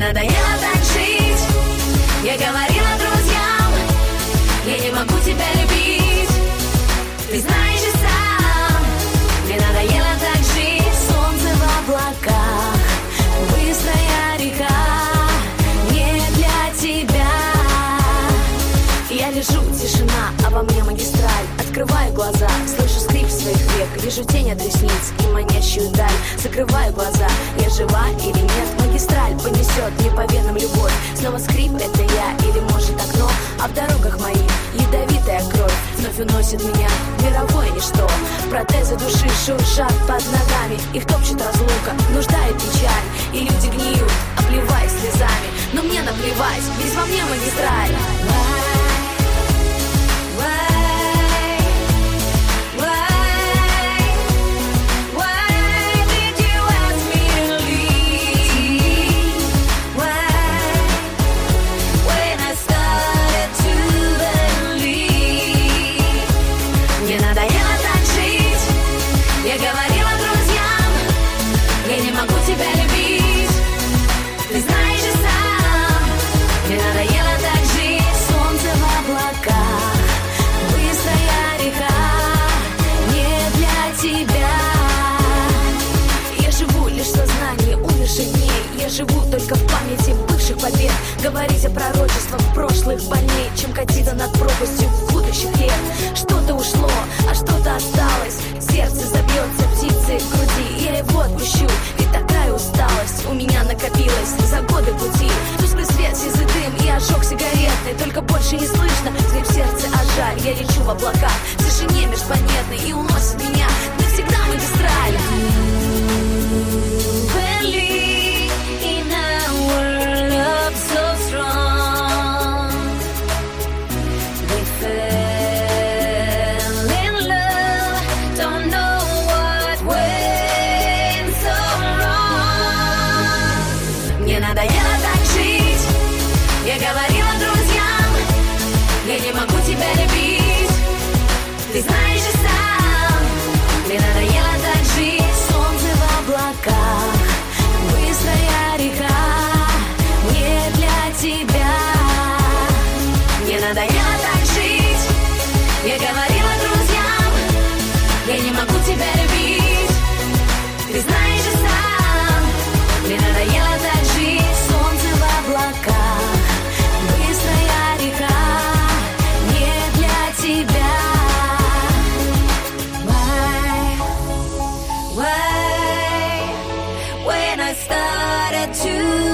надоело так жить. Я говорила друзьям, я не могу тебя любить. Ты знаешь и сам, мне надоело так жить. Солнце в облаках, быстрая река, не для тебя. Я лежу, тишина, а во мне магистраль. Открываю глаза, слышу скрип своих век. Вижу тень от ресниц и манящую даль. Закрываю глаза, я жива или нет. Магистраль понесет мне по венам любовь. Снова скрип, это я или может окно. А в дорогах моих ядовитая кровь вновь уносит меня в мировое ничто. Протезы души шуршат под ногами. Их топчет разлука, нужда и печаль. И люди гниют, обливаясь слезами. Но мне наплевать, ведь во мне магистраль. Живу только в памяти бывших побед. Говорить о пророчествах прошлых больней, чем катиться над пропастью будущих лет. Что-то ушло, а что-то осталось. Сердце забьется птицей в груди. Я его отпущу, ведь такая усталость у меня накопилась за годы пути. Тусклый свет, сизый дым и ожог сигаретный. Только больше не слышно скрип сердца, а жаль. Я лечу в облаках, в тишине межпланетной. И уносит меня навсегда магистраль. Ты знаешь и сам, мне надоело так жить. Солнце в облаках, быстрая река, не для тебя. Мне надоело так жить. Я говорила друзьям, я не могу тебя любить. Ты знаешь и сам, мне надоело так жить. Солнце в облаках, быстрая река, не для тебя. When I started to